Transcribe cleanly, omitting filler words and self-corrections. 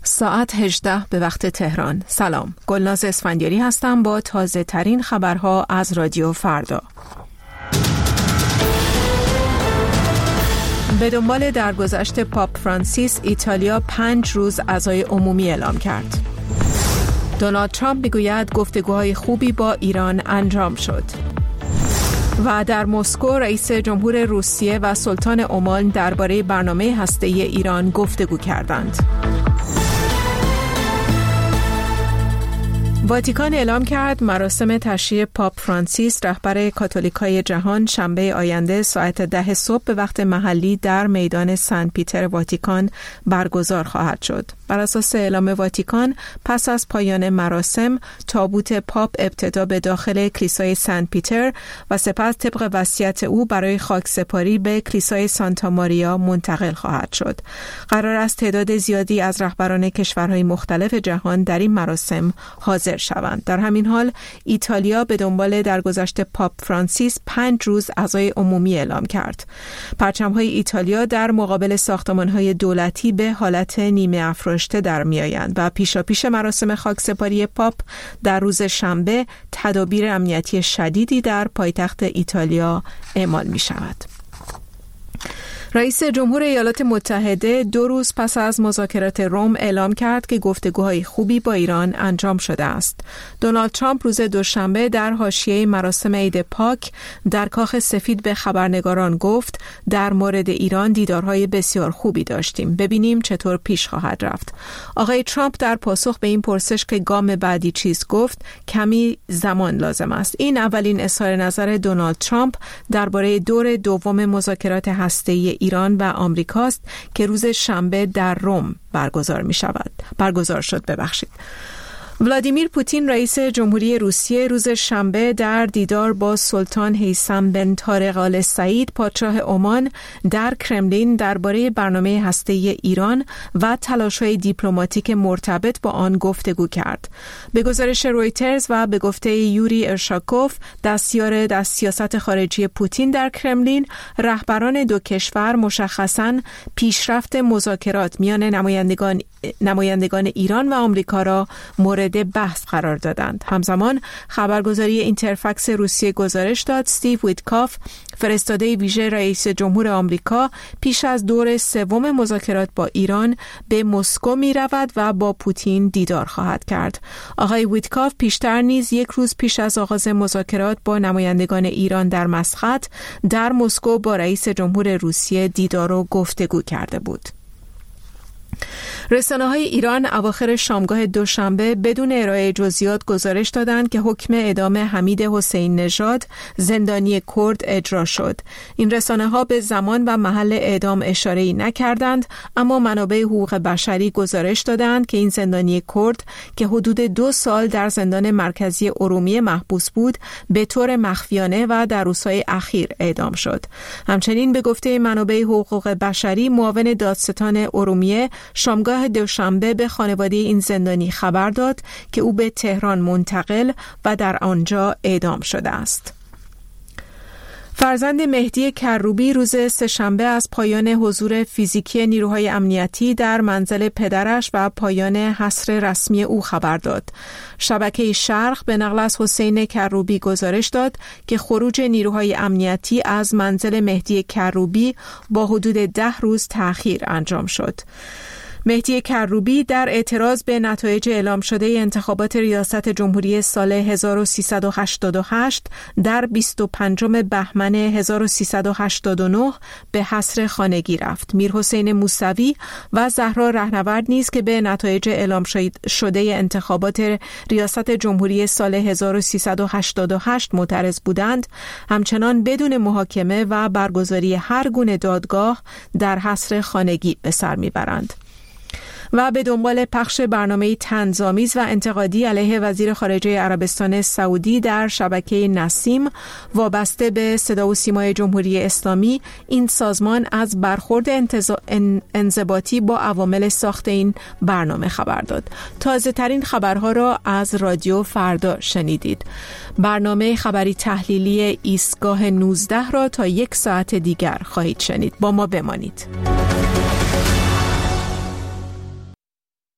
ساعت 18 به وقت تهران. سلام، گلناز اسفندیاری هستم با تازه ترین خبرها از رادیو فردا. به دنبال درگذشت پاپ فرانسیس، ایتالیا 5 روز عزای عمومی اعلام کرد. دونالد ترامپ میگوید گفتگوهای خوبی با ایران انجام شد. و در مسکو رئیس جمهور روسیه و سلطان عمان درباره برنامه هسته‌ای ایران گفتگو کردند. واتیکان اعلام کرد مراسم تشییع پاپ فرانسیس رهبر کاتولیکای جهان شنبه آینده ساعت 10 صبح به وقت محلی در میدان سن پیتر واتیکان برگزار خواهد شد. بر اساس اعلام واتیکان پس از پایان مراسم تابوت پاپ ابتدا به داخل کلیسای سن پیتر و سپس طبق وصیت او برای خاکسپاری به کلیسای سانتا ماریا منتقل خواهد شد. قرار است تعداد زیادی از رهبران کشورهای مختلف جهان در این مراسم حاضر شوند. در همین حال ایتالیا به دنبال درگذشت پاپ فرانسیس 5 روز عزای عمومی اعلام کرد. پرچم‌های ایتالیا در مقابل ساختمان‌های دولتی به حالت نیمه افراشته در می‌آیند و پیشاپیش مراسم خاکسپاری پاپ در روز شنبه تدابیر امنیتی شدیدی در پایتخت ایتالیا اعمال می‌شود. رئیس جمهور ایالات متحده 2 روز پس از مذاکرات روم اعلام کرد که گفتگوهای خوبی با ایران انجام شده است. دونالد ترامپ روز دوشنبه در حاشیه مراسم عید پاک در کاخ سفید به خبرنگاران گفت در مورد ایران دیدارهای بسیار خوبی داشتیم. ببینیم چطور پیش خواهد رفت. آقای ترامپ در پاسخ به این پرسش که گام بعدی چیست گفت کمی زمان لازم است. این اولین اظهار نظر دونالد ترامپ درباره دور دوم مذاکرات هسته‌ای ایران و آمریکاست که روز شنبه در روم برگزار شد. ولادیمیر پوتین رئیس جمهوری روسیه روز شنبه در دیدار با سلطان هیثم بن طارق آل سعید پادشاه عمان در کرملین درباره برنامه هسته‌ای ایران و تلاش‌های دیپلماتیک مرتبط با آن گفتگو کرد. به گزارش رویترز و به گفته یوری ارشاکوف دستیار سیاست خارجی پوتین در کرملین، رهبران دو کشور مشخصاً پیشرفت مذاکرات میان نمایندگان ایران و آمریکا را مورد بحث قرار دادند. همزمان خبرگزاری اینترفکس روسیه گزارش داد استیو ویتکاف فرستاده ویژه رئیس جمهور آمریکا پیش از دور سوم مذاکرات با ایران به مسکو می رود و با پوتین دیدار خواهد کرد. آقای ویتکاف پیشتر نیز 1 روز پیش از آغاز مذاکرات با نمایندگان ایران در مسقط در مسکو با رئیس جمهور روسیه دیدار و گفتگو کرده بود. رسانه‌های ایران اواخر شامگاه دوشنبه بدون ارائه جزئیات گزارش دادند که حکم اعدام حمید حسین نژاد زندانی کرد اجرا شد. این رسانه‌ها به زمان و محل اعدام اشاره‌ای نکردند، اما منابع حقوق بشری گزارش دادند که این زندانی کرد که حدود 2 سال در زندان مرکزی ارومیه محبوس بود، به طور مخفیانه و در روزهای اخیر اعدام شد. همچنین به گفته منابع حقوق بشری، معاون دادستان ارومیه شامگاه دوشنبه به خانواده این زندانی خبر داد که او به تهران منتقل و در آنجا اعدام شده است. فرزند مهدی کروبی روز سه‌شنبه از پایان حضور فیزیکی نیروهای امنیتی در منزل پدرش و پایان حصر رسمی او خبر داد. شبکه شرق به نقل از حسین کروبی گزارش داد که خروج نیروهای امنیتی از منزل مهدی کروبی با حدود 10 روز تأخیر انجام شد. مهدی کروبی در اعتراض به نتایج اعلام شده انتخابات ریاست جمهوری سال 1388 در 25 بهمن 1389 به حصر خانگی رفت. میرحسین موسوی و زهرا رهنورد نیز که به نتایج اعلام شده انتخابات ریاست جمهوری سال 1388 معترض بودند، همچنان بدون محاکمه و برگزاری هر گونه دادگاه در حصر خانگی به سر میبرند. و به دنبال پخش برنامه طنزآمیز و انتقادی علیه وزیر خارجه عربستان سعودی در شبکه نسیم وابسته به صدا و سیمای جمهوری اسلامی، این سازمان از برخورد انضباطی با عوامل ساخت این برنامه خبر داد. تازه ترین خبرها را از رادیو فردا شنیدید. برنامه خبری تحلیلی ایستگاه 19 را تا 1 ساعت دیگر خواهید شنید. با ما بمانید.